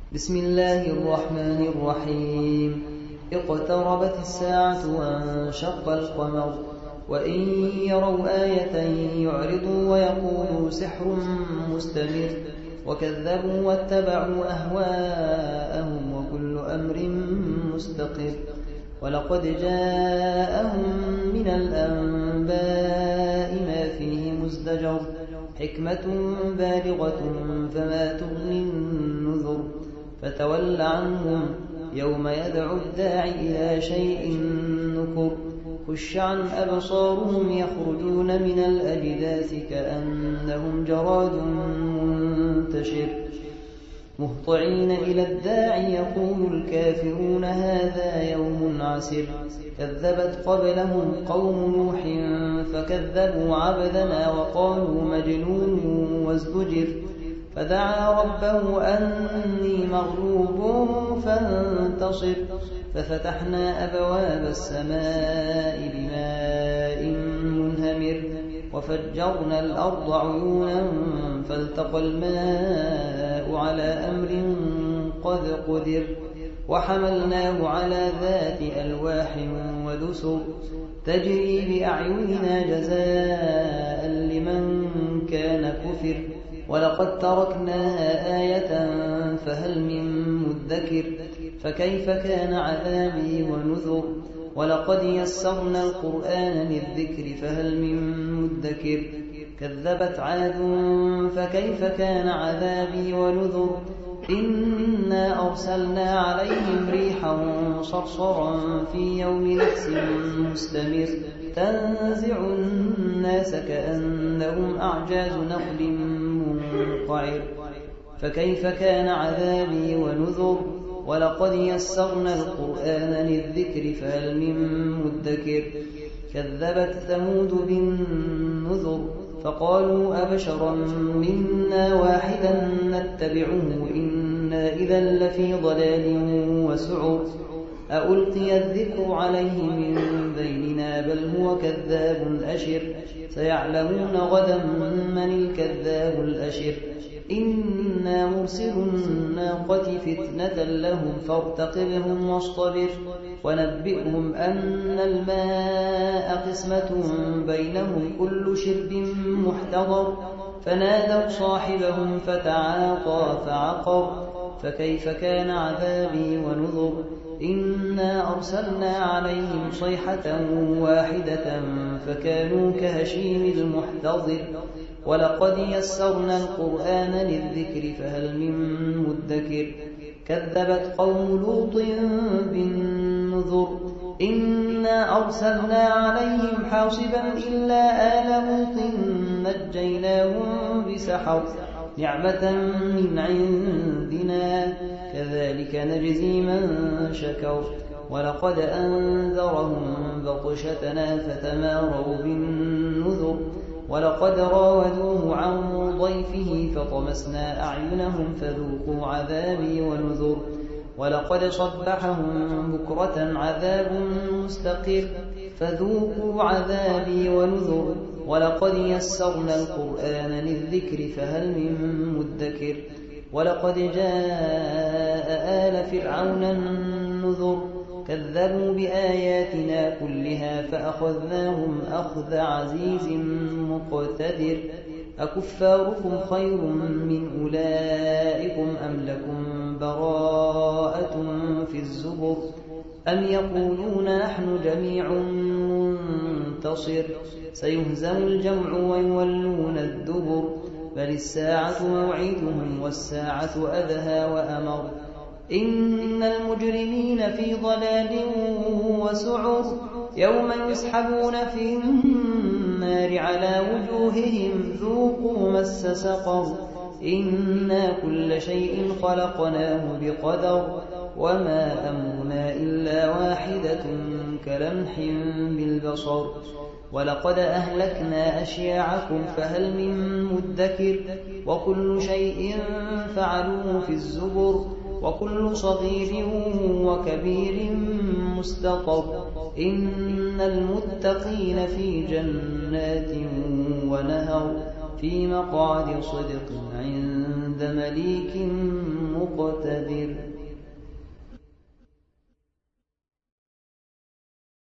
بسم الله الرحمن الرحيم. اقتربت الساعة وانشق القمر وإن يروا آية يعرضوا ويقولوا سحر مستمر وكذبوا واتبعوا أهواءهم وكل أمر مستقر. ولقد جاءهم من الأنباء ما فيه مزدجر حكمة بالغة فما تغني النذر. فتول عنهم يوم يدعو الداعي إلى شيء نكر. خش عن أبصارهم يخرجون من الأجداث كأنهم جراد منتشر مهطعين إلى الداعي يقول الكافرون هذا يوم عسر. كذبت قبلهم قوم نوح فكذبوا عبدنا وقالوا مجنون وازدجر. فدعا ربه أني مغلوب فانتصر. ففتحنا أبواب السماء بماء منهمر وفجرنا الأرض عيونا فالتقى الماء على أمر قد قدر. وحملناه على ذات ألواح ودسر تجري بأعيننا جزاء لمن كان كفر. ولقد تركناها آية فهل من مدكر. فكيف كان عذابي ونذر. ولقد يسرنا القرآن للذكر فهل من مدكر. كذبت عاد فكيف كان عذابي ونذر. إنا أرسلنا عليهم ريحا صرصرا في يوم نحس مستمر تنزع الناس كأنهم أعجاز نخل منقعر. فكيف كان عذابي ونذر. ولقد يسرنا القرآن للذكر فهل من مدكر. كذبت ثمود بالنذر فقالوا أبشرا منا واحدا نتبعه إنا إذا لفي ضلال وسعر. أألقي الذكر عليه من بيننا بل هو كذاب أشر. سيعلمون غدا من الكذاب الأشر. إنا مرسل الناقة فتنة لهم فارتقبهم واصطبر. ونبئهم أن الماء قسمة بينهم كل شرب محتضر. فنادوا صاحبهم فتعاطى فعقر. فكيف كان عذابي ونذر. إنا أرسلنا عليهم صيحة واحدة فكانوا كهشيم المحتضر. ولقد يسرنا القرآن للذكر فهل من مدكر. كذبت قوم لوط بالنذر. إنا أرسلنا عليهم حاصبا إلا آل لوط نجيناهم بسحر نعمة من عندنا كذلك نجزي من شكر. ولقد أنذرهم بطشتنا فتماروا بالنذر. ولقد راودوه عن ضيفه فطمسنا أعينهم فذوقوا عذابي ونذر. ولقد صبحهم بكرة عذاب مستقر فذوقوا عذابي ونذر. ولقد يسرنا القرآن للذكر فهل من مدكر. ولقد جاء آل فرعون النذر. كذبوا بآياتنا كلها فأخذناهم أخذ عزيز مقتدر. أكفاركم خير من أولئكم أم لكم براءة في الزبر. أم يقولون نحن جميع منتصر. سيهزم الجمع ويولون الدبر. بل الساعة موعدهم والساعة أدهى وأمر. إن المجرمين في ضلال وسعر. يوم يسحبون في النار على وجوههم ذوقوا مس سقر. إنا كل شيء خلقناه بقدر وما أمرنا إلا واحدة كلمح بالبصر. ولقد أهلكنا أشياعكم فهل من مدكر. وكل شيء فعلوه في الزبر. وكل صغير وكبير مستطر. إن المتقين في جنات ونهر في مقعد صدق عند عند مليك مقتدر